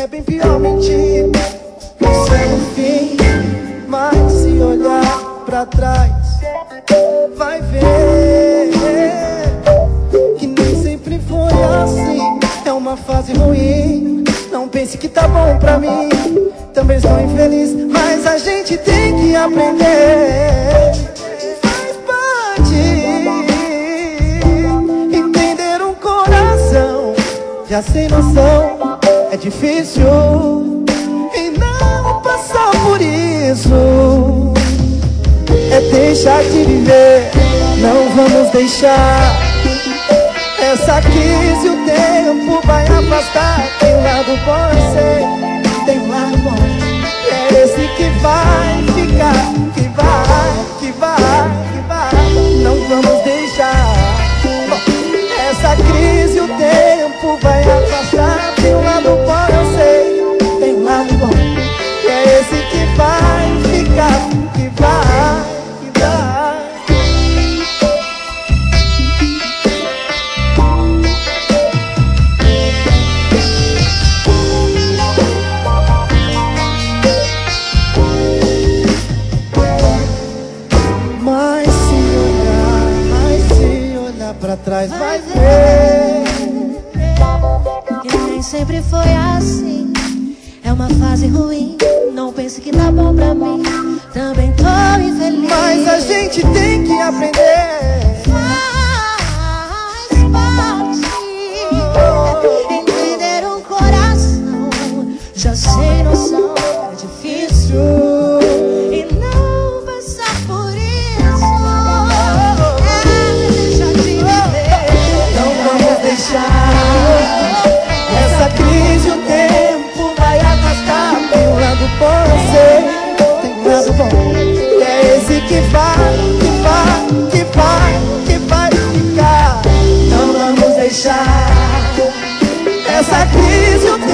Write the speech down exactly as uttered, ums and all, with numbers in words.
É bem pior mentir, isso é o fim. Mas se olhar pra trás, vai ver que nem sempre foi assim. É uma fase ruim, não pense que tá bom pra mim. Também estou infeliz, mas a gente tem que aprender. Faz parte. Entender um coração já sem noção é difícil. E não passar por isso é deixar de viver. Não vamos deixar essa crise, o tempo vai afastar. Tem um lado bom, eu sei, tem um lado bom. É esse que vai ficar, que vai, que vai, que vai. Não vamos deixar essa crise, o tempo vai afastar. Tem um lado bom, eu sei, tem um lado bom. É esse que vai ficar, que vai, que vai. Mas se olhar, mas se olhar pra trás, vai ver que nem sempre foi assim. É uma fase ruim, não pense que tá bom pra mim. Também tô infeliz, mas a gente tem que aprender. Faz parte. Entender um coração já sem noção é difícil. E não passar por isso é deixar de viver. Não vamos deixar essa crise, o tempo vai afastar. Tem um lado bom, eu sei, tem um lado bom. É esse que vai, que vai, que vai, que vai ficar. Não vamos deixar essa crise, o tempo